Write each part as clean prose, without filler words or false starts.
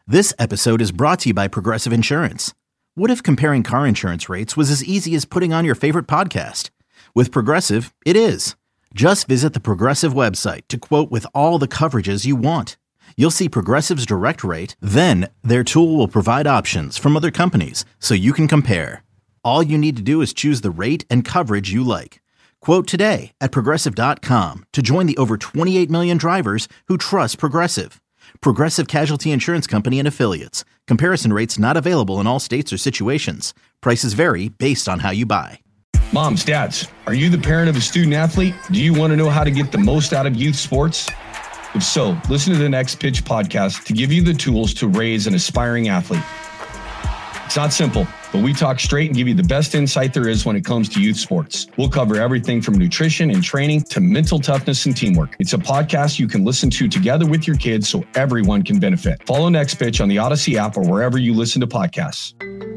This episode is brought to you by Progressive Insurance. What if comparing car insurance rates was as easy as putting on your favorite podcast? With Progressive, it is. Just visit the Progressive website to quote with all the coverages you want. You'll see Progressive's direct rate, then their tool will provide options from other companies so you can compare. All you need to do is choose the rate and coverage you like. Quote today at Progressive.com to join the over 28 million drivers who trust Progressive. Progressive Casualty Insurance Company and Affiliates. Comparison rates not available in all states or situations. Prices vary based on how you buy. Moms, dads, are you the parent of a student athlete? Do you want to know how to get the most out of youth sports? If so, listen to the Next Pitch podcast to give you the tools to raise an aspiring athlete. It's not simple, but we talk straight and give you the best insight there is when it comes to youth sports. We'll cover everything from nutrition and training to mental toughness and teamwork. It's a podcast you can listen to together with your kids so everyone can benefit. Follow Next Pitch on the Odyssey app or wherever you listen to podcasts.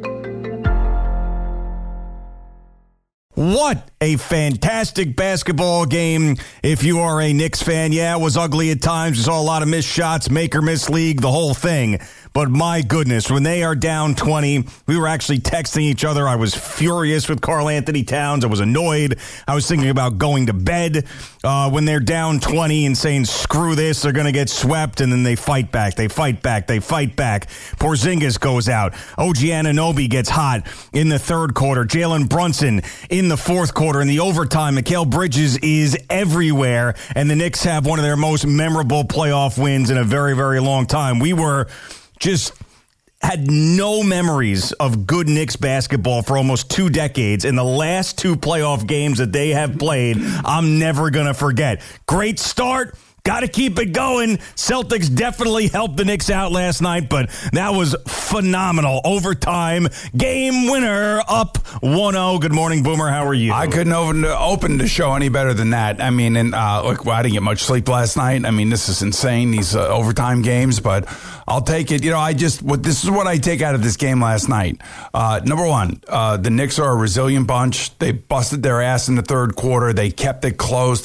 What a fantastic basketball game if you are a Knicks fan. Yeah, it was ugly at times. We saw a lot of missed shots, make or miss league, the whole thing. But my goodness, when they are down 20, we were actually texting each other. I was furious with Karl Anthony Towns. I was annoyed. I was thinking about going to bed when they're down 20 and saying, screw this, they're going to get swept. And then they fight back. They fight back. They fight back. Porzingis goes out. OG Anunoby gets hot in the third quarter. Jalen Brunson in the fourth quarter. In the overtime, Mikal Bridges is everywhere. And the Knicks have one of their most memorable playoff wins in a very, very long time. We were just had no memories of good Knicks basketball for almost 2 decades. In the last 2 playoff games that they have played, I'm never going to forget. Great start. Got to keep it going. Celtics definitely helped the Knicks out last night, but that was phenomenal. Overtime, game winner, up 1-0. Good morning, Boomer. How are you? I couldn't open the show any better than that. I mean, and look, I didn't get much sleep last night. I mean, this is insane, these overtime games, but I'll take it. You know, this is what I take out of this game last night. Number one, the Knicks are a resilient bunch. They busted their ass in the third quarter. They kept it close.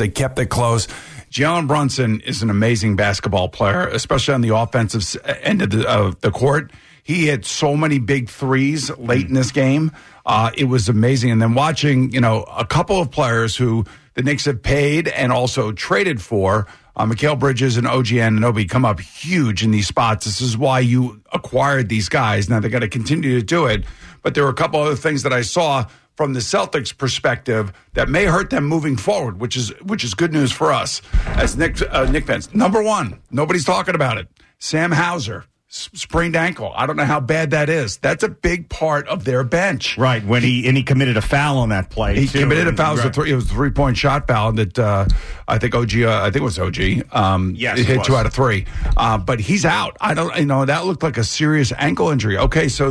Jalen Brunson is an amazing basketball player, especially on the offensive end of the court. He hit so many big threes late in this game. It was amazing. And then watching, a couple of players who the Knicks have paid and also traded for, Mikal Bridges and OG Anunoby come up huge in these spots. This is why you acquired these guys. Now, they're going to continue to do it. But there were a couple other things that I saw from the Celtics perspective that may hurt them moving forward, which is good news for us as Knicks fans. Number one, nobody's talking about it. Sam Hauser, sprained ankle. I don't know how bad that is. That's a big part of their bench. Right, when he committed a foul on that play. He committed a foul. Right. It was a 3-point shot foul that I think it was OG. Yes, it hit 2 out of 3. But he's out. That looked like a serious ankle injury. Okay, so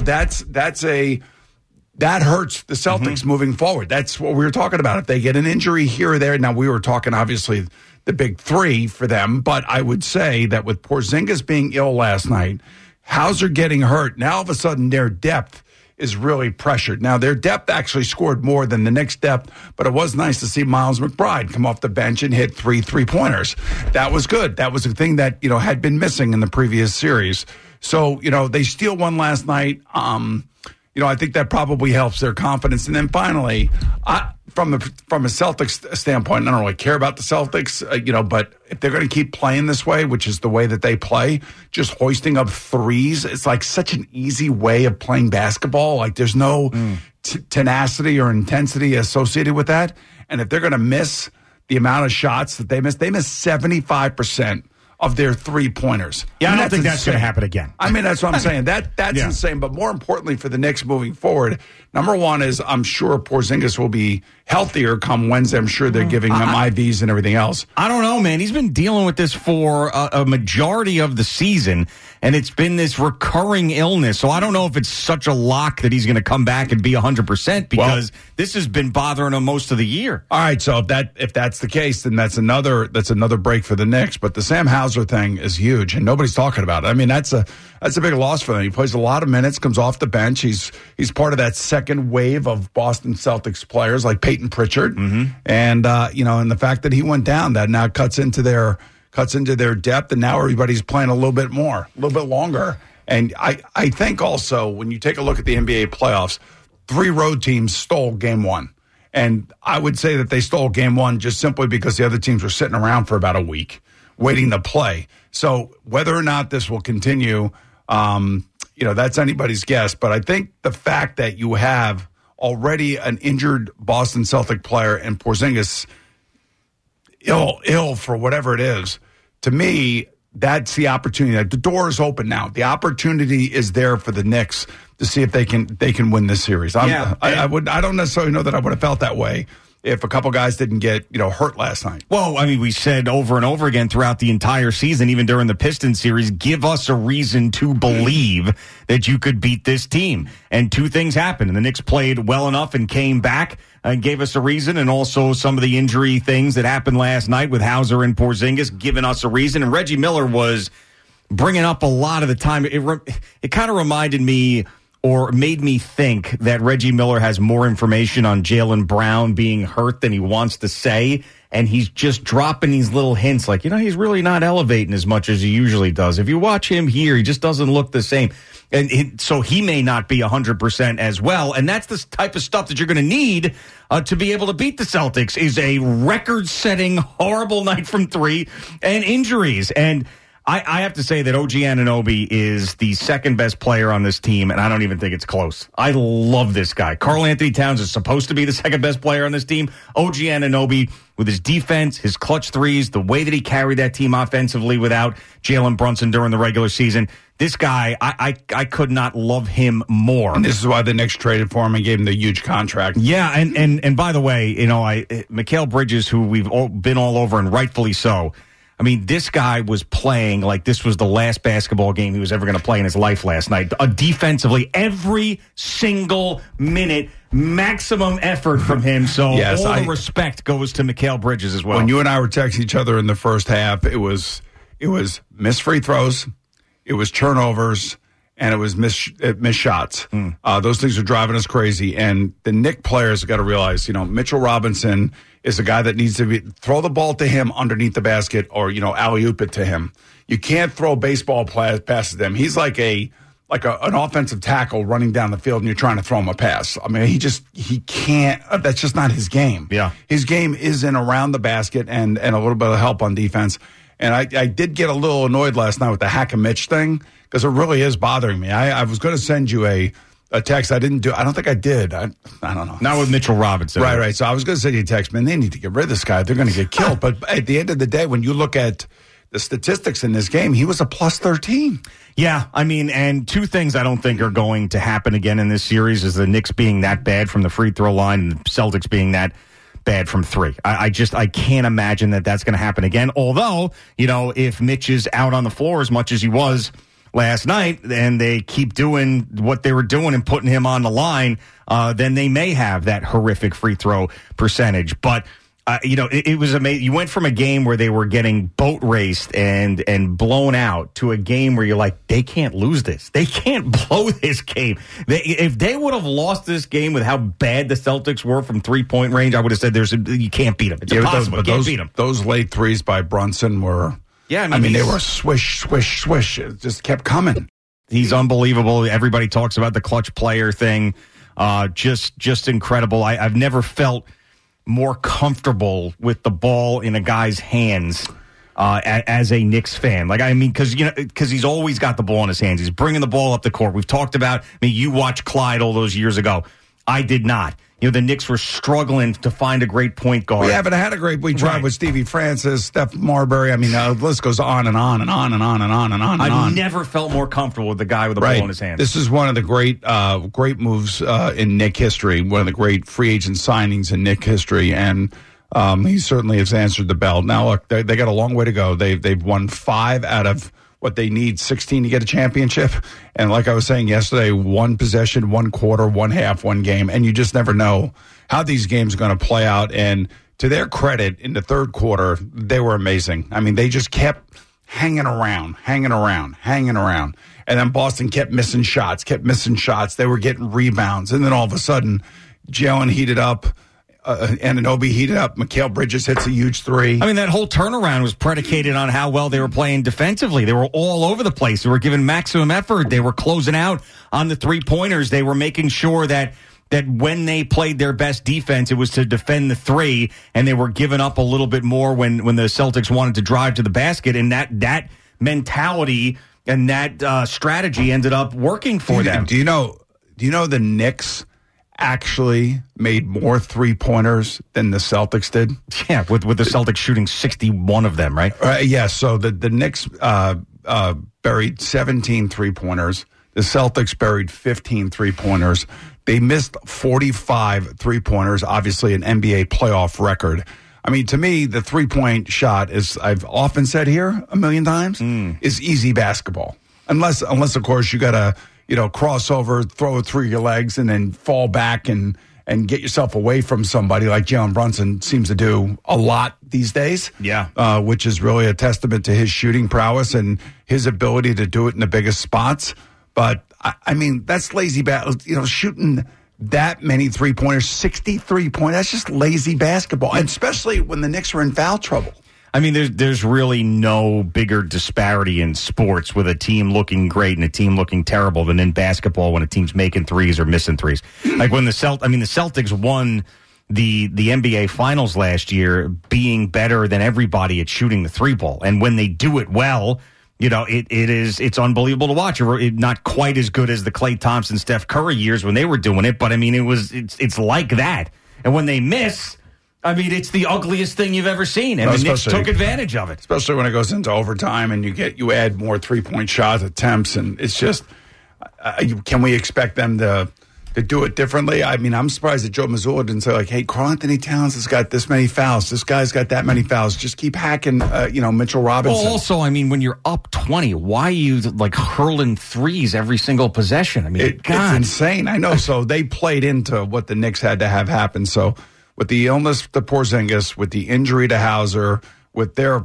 that hurts the Celtics moving forward. That's what we were talking about. If they get an injury here or there, now we were talking obviously the big 3 for them, but I would say that with Porzingis being ill last night, Hauser getting hurt, now all of a sudden their depth is really pressured. Now their depth actually scored more than the Knicks' depth, but it was nice to see Miles McBride come off the bench and hit 3 3-pointers. That was good. That was a thing that, had been missing in the previous series. So, they steal one last night. I think that probably helps their confidence. And then finally, from a Celtics standpoint, I don't really care about the Celtics, but if they're going to keep playing this way, which is the way that they play, just hoisting up threes, it's like such an easy way of playing basketball. Like there's no tenacity or intensity associated with that. And if they're going to miss the amount of shots that they miss 75% of their 3-pointers. Yeah, I don't think that's going to happen again. I mean, that's what I'm saying. That's insane. But more importantly for the Knicks moving forward, number one is I'm sure Porzingis will be healthier come Wednesday. I'm sure they're giving him IVs and everything else. I don't know, man. He's been dealing with this for a majority of the season, and it's been this recurring illness. So I don't know if it's such a lock that he's going to come back and be 100% because this has been bothering him most of the year. All right, so if that's the case, then that's another break for the Knicks. But the Sam Hauser thing is huge, and nobody's talking about it. I mean, that's a big loss for them. He plays a lot of minutes, comes off the bench. He's part of that second wave of Boston Celtics players like Peyton Pritchard, and the fact that he went down, that now cuts into their depth, and now everybody's playing a little bit more, a little bit longer. And I think also when you take a look at the NBA playoffs, 3 road teams stole game 1. And I would say that they stole game 1 just simply because the other teams were sitting around for about a week waiting to play. So whether or not this will continue, that's anybody's guess. But I think the fact that you have already an injured Boston Celtic player and Porzingis ill for whatever it is, to me, that's the opportunity. The door is open now. The opportunity is there for the Knicks to see if they can win this series. I don't necessarily know that I would have felt that way if a couple guys didn't get hurt last night. Well, I mean, we said over and over again throughout the entire season, even during the Pistons series, give us a reason to believe that you could beat this team. And 2 things happened. And the Knicks played well enough and came back and gave us a reason. And also some of the injury things that happened last night with Hauser and Porzingis giving us a reason. And Reggie Miller was bringing up a lot of the time. It kind of reminded me or made me think that Reggie Miller has more information on Jaylen Brown being hurt than he wants to say, and he's just dropping these little hints like, he's really not elevating as much as he usually does. If you watch him here, he just doesn't look the same. And so he may not be 100% as well, and that's the type of stuff that you're going to need to be able to beat the Celtics is a record-setting, horrible night from 3 and injuries. And I have to say that OG Anunoby is the second best player on this team, and I don't even think it's close. I love this guy. Karl Anthony Towns is supposed to be the second best player on this team. OG Anunoby, with his defense, his clutch threes, the way that he carried that team offensively without Jalen Brunson during the regular season, this guy, I could not love him more. And this is why the Knicks traded for him and gave him the huge contract. Yeah, and by the way, Mikal Bridges, who we've been all over, and rightfully so. I mean, this guy was playing like this was the last basketball game he was ever going to play in his life last night. Defensively, every single minute, maximum effort from him. So yes, all the respect goes to Mikal Bridges as well. When you and I were texting each other in the first half, it was missed free throws, it was turnovers, and it was missed shots. Those things are driving us crazy. And the Knicks players have got to realize, Mitchell Robinson is a guy that needs to throw the ball to him underneath the basket or, alley-oop it to him. You can't throw baseball passes to him. He's like an offensive tackle running down the field and you're trying to throw him a pass. I mean, he can't. That's just not his game. Yeah. His game is in around the basket and a little bit of help on defense. And I did get a little annoyed last night with the Hack and Mitch thing because it really is bothering me. I was going to send you a text. I don't think I did. I don't know. Not with Mitchell Robinson. Right. So I was going to send you a text, man, they need to get rid of this guy. They're going to get killed. But at the end of the day, when you look at the statistics in this game, he was a plus 13. Yeah, I mean, and 2 things I don't think are going to happen again in this series is the Knicks being that bad from the free throw line and the Celtics being that bad from 3. I can't imagine that that's going to happen again. Although, if Mitch is out on the floor as much as he was last night and they keep doing what they were doing and putting him on the line, then they may have that horrific free throw percentage. But, it was amazing. You went from a game where they were getting boat raced and blown out to a game where you're like, they can't lose this. They can't blow this game. If they would have lost this game with how bad the Celtics were from 3-point range, I would have said you can't beat them. It's impossible. You can't beat them. Those late threes by Brunson were... Yeah, I mean they were swish, swish, swish. It just kept coming. He's unbelievable. Everybody talks about the clutch player thing. Just incredible. I've never felt more comfortable with the ball in a guy's hands as a Knicks fan. Because he's always got the ball in his hands. He's bringing the ball up the court. We've talked about, you watched Clyde all those years ago. I did not. The Knicks were struggling to find a great point guard. We haven't had a great point guard with Stevie Francis, Steph Marbury. I mean, the list goes on and on and on and on and on and on and on. I've never felt more comfortable with the guy with the ball in his hands. This is one of the great moves in Knicks history, one of the great free agent signings in Knicks history, and he certainly has answered the bell. Now, look, they got a long way to go. They've won 5 out of what they need, 16 to get a championship. And like I was saying yesterday, 1 possession, 1 quarter, 1 half, 1 game. And you just never know how these games are going to play out. And to their credit, in the third quarter, they were amazing. I mean, they just kept hanging around. And then Boston kept missing shots. They were getting rebounds. And then all of a sudden, Jalen heated up. Anunoby heated up. Mikal Bridges hits a huge three. I mean, that whole turnaround was predicated on how well they were playing defensively. They were all over the place. They were giving maximum effort. They were closing out on the three-pointers. They were making sure that when they played their best defense, it was to defend the three, and they were giving up a little bit more when the Celtics wanted to drive to the basket, and that mentality and that strategy ended up working for them. Do you know the Knicks actually made more three-pointers than the Celtics did? Yeah, with the Celtics shooting 61 of them, right? Yeah, so the Knicks buried 17 three-pointers. The Celtics buried 15 three-pointers. They missed 45 three-pointers, obviously an NBA playoff record. I mean, to me, the three-point shot, as I've often said here a million times, is easy basketball. Unless of course, you got to cross over, throw it through your legs, and then fall back and get yourself away from somebody like Jalen Brunson seems to do a lot these days. Yeah. Which is really a testament to his shooting prowess and his ability to do it in the biggest spots. But, I mean, that's lazy shooting that many three-pointers, 63 points, that's just lazy basketball, and especially when the Knicks are in foul trouble. I mean, there's really no bigger disparity in sports with a team looking great and a team looking terrible than in basketball when a team's making threes or missing threes. Like when the Celtics won the NBA Finals last year, being better than everybody at shooting the three ball, and when they do it well, it's unbelievable to watch. Not quite as good as the Klay Thompson, Steph Curry years when they were doing it, but I mean, it's like that. And when they miss, I mean, it's the ugliest thing you've ever seen, and the Knicks took advantage of it. Especially when it goes into overtime and you add more 3-point shot attempts, and it's just, can we expect them to do it differently? I mean, I'm surprised that Joe Mazzulla didn't say, like, hey, Karl-Anthony Towns has got this many fouls. This guy's got that many fouls. Just keep hacking, Mitchell Robinson. Well, also, I mean, when you're up 20, why are you, like, hurling threes every single possession? I mean, God. It's insane. I know. So they played into what the Knicks had to have happen. So with the illness to Porzingis, with the injury to Hauser, with their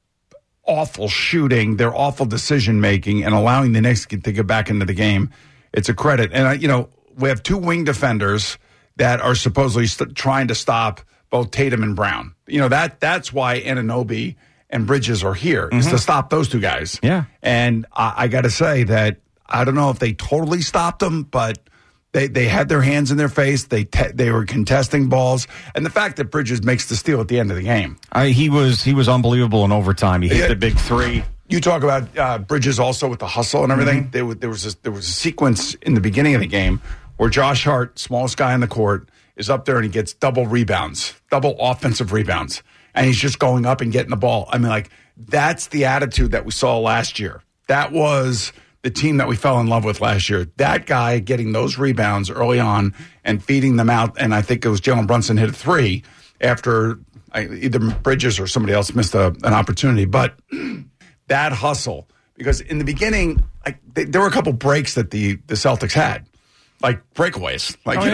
awful shooting, their awful decision-making, and allowing the Knicks to get back into the game, it's a credit. And, we have two wing defenders that are supposedly trying to stop both Tatum and Brown. That's why Anunoby and Bridges are here, is to stop those two guys. Yeah. And I got to say that I don't know if they totally stopped them, but they had their hands in their face. They were contesting balls. And the fact that Bridges makes the steal at the end of the game. He was unbelievable in overtime. He hit the big three. You talk about Bridges also with the hustle and everything. There was a sequence in the beginning of the game where Josh Hart, smallest guy on the court, is up there and he gets double offensive rebounds. And he's just going up and getting the ball. I mean, like, that's the attitude that we saw last year. That was the team that we fell in love with last year. That guy getting those rebounds early on and feeding them out. And I think it was Jalen Brunson hit a three after either Bridges or somebody else missed an opportunity. But that hustle, because in the beginning, there were a couple breaks that the Celtics had. Like breakaways,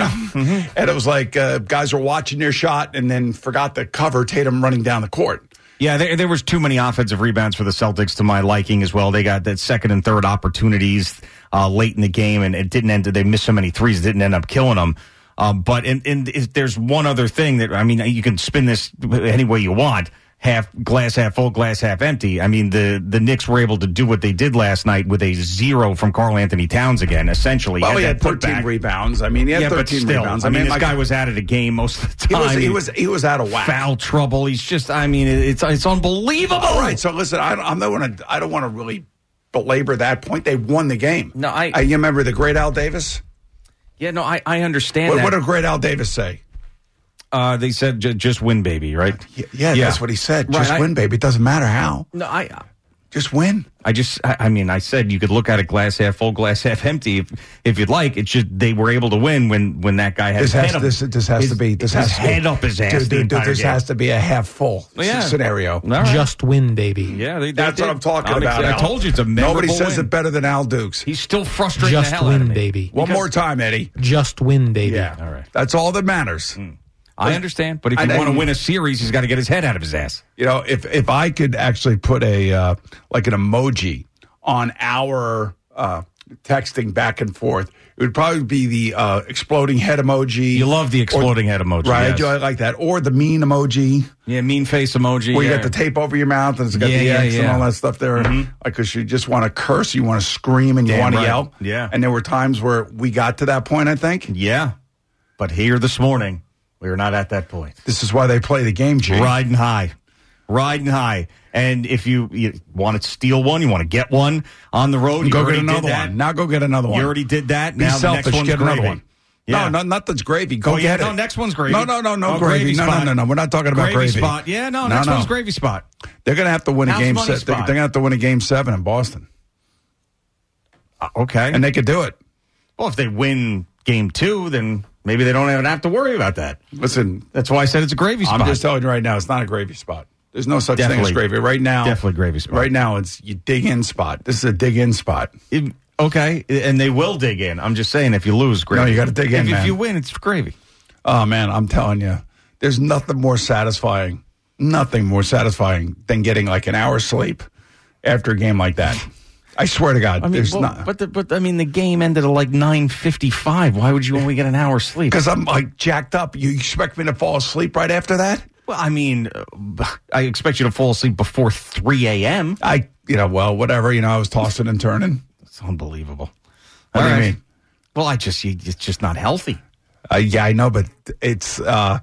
and it was like guys were watching their shot and then forgot to cover Tatum running down the court. Yeah, there was too many offensive rebounds for the Celtics to my liking as well. They got that second and third opportunities late in the game, and it didn't end. They missed so many threes, it didn't end up killing them. But there's one other thing that, I mean, you can spin this any way you want. Glass half full, glass half empty. I mean, the Knicks were able to do what they did last night with a 0 from Karl-Anthony Towns again, essentially. Well, he had 13 rebounds. I mean, he had 13 rebounds. I mean, this guy was out of the game most of the time. He was out of whack. Foul trouble. He's just, I mean, it's unbelievable. All right, so listen, I don't want to really belabor that point. They won the game. No, you remember the great Al Davis? Yeah, no, I understand that. What did great Al Davis say? They said, just win, baby, right? Yeah, that's what he said. Just win, baby. It doesn't matter how. No, just win. I said you could look at it glass half full, glass half empty if you'd like. It's just they were able to win when that guy had his head up. This has to be his head up his ass. This has to be a half full scenario. Right. Just win, baby. Yeah, that's what I'm talking about. I told you it's a memorable Nobody says win. it better than Al Dukes. He's still frustrating the hell out of me. Just win, baby. One more time, Eddie. Just win, baby. Yeah, all right. That's all that matters. I understand, but if you want to win a series, he's got to get his head out of his ass. If I could actually put like an emoji on our texting back and forth, it would probably be the exploding head emoji. You love the exploding head emoji, right? yes. I like that. Or the mean emoji. Yeah, mean face emoji. Where you got the tape over your mouth and it's got the X and all that stuff there. Like, because you just want to curse, you want to scream, and you want to yell. Yeah. And there were times where we got to that point, I think. Yeah. But here this morning, we were not at that point. This is why they play the game, G. Riding high. And if you want to steal one, you want to get one on the road, go get another one. Now go get another one. You already did that. Be now selfish, the next one's get gravy. another one. Yeah. No, not that's gravy. Go get it. No, next one's gravy. No, gravy. No. We're not talking about gravy. Spot. Yeah, next one's gravy spot. They're going to have to win a game money 7. They're going to have to win a game 7 in Boston. Okay. And they could do it. Well, if they win game 2, then maybe they don't even have to worry about that. Listen. That's why I said it's a gravy spot. I'm just telling you right now, it's not a gravy spot. There's no such thing as gravy. Right now. Definitely gravy spot. Right now, it's you dig in spot. This is a dig in spot. Okay, and they will dig in. I'm just saying, if you lose, gravy. No, you got to dig in, man. If you win, it's gravy. Oh, man, I'm telling you. There's nothing more satisfying than getting like an hour's sleep after a game like that. I swear to God, there's not. But the game ended at like 9:55. Why would you only get an hour's sleep? Because I'm like jacked up. You expect me to fall asleep right after that? Well, I mean, I expect you to fall asleep before 3 a.m. Whatever. I was tossing and turning. It's unbelievable. What do you mean? Well, it's just not healthy. Yeah, I know, but it's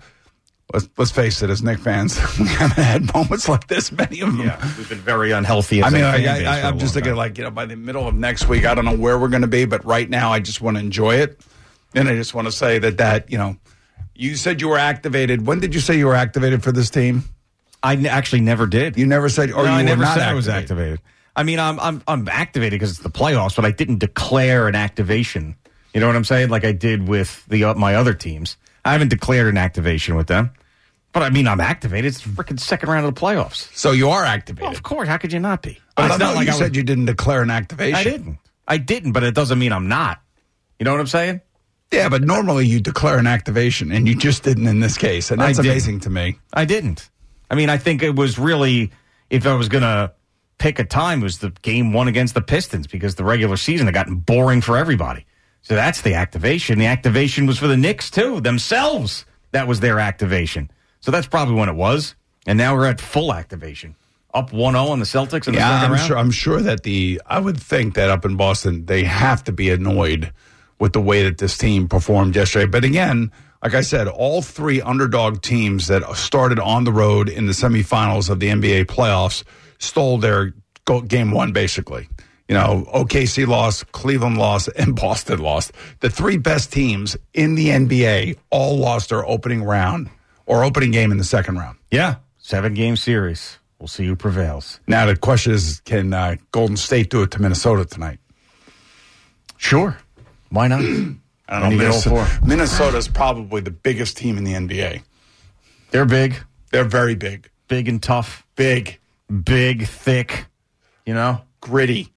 let's face it, as Knicks fans, we haven't had moments like this. Many of them. Yeah, we've been very unhealthy. I'm just thinking, by the middle of next week, I don't know where we're going to be, but right now, I just want to enjoy it, and I just want to say that you said you were activated. When did you say you were activated for this team? I actually never did. You never said, or no, I never said I was activated. I mean, I'm activated because it's the playoffs, but I didn't declare an activation. You know what I'm saying? Like I did with my other teams. I haven't declared an activation with them. But I mean, I'm activated. It's the freaking second round of the playoffs. So you are activated. Well, of course. How could you not be? But it's not like you said you didn't declare an activation. I didn't, but it doesn't mean I'm not. You know what I'm saying? Yeah, but normally you declare an activation, and you just didn't in this case. And that's amazing to me. I didn't. I mean, I think it was really, if I was going to pick a time, it was the game 1 against the Pistons because the regular season had gotten boring for everybody. So that's the activation. The activation was for the Knicks, too, themselves. That was their activation. So that's probably when it was. And now we're at full activation. Up 1-0 on the Celtics in the second round. I'm sure that I would think that up in Boston, they have to be annoyed with the way that this team performed yesterday. But again, like I said, all 3 underdog teams that started on the road in the semifinals of the NBA playoffs stole their game 1, basically. OKC lost, Cleveland lost, and Boston lost. The 3 best teams in the NBA all lost their opening round or opening game in the second round. Yeah, 7-game series. We'll see who prevails. Now the question is, can Golden State do it to Minnesota tonight? Sure. Why not? I don't know. Minnesota's probably the biggest team in the NBA. They're big. They're very big. Big and tough. Big, thick, gritty.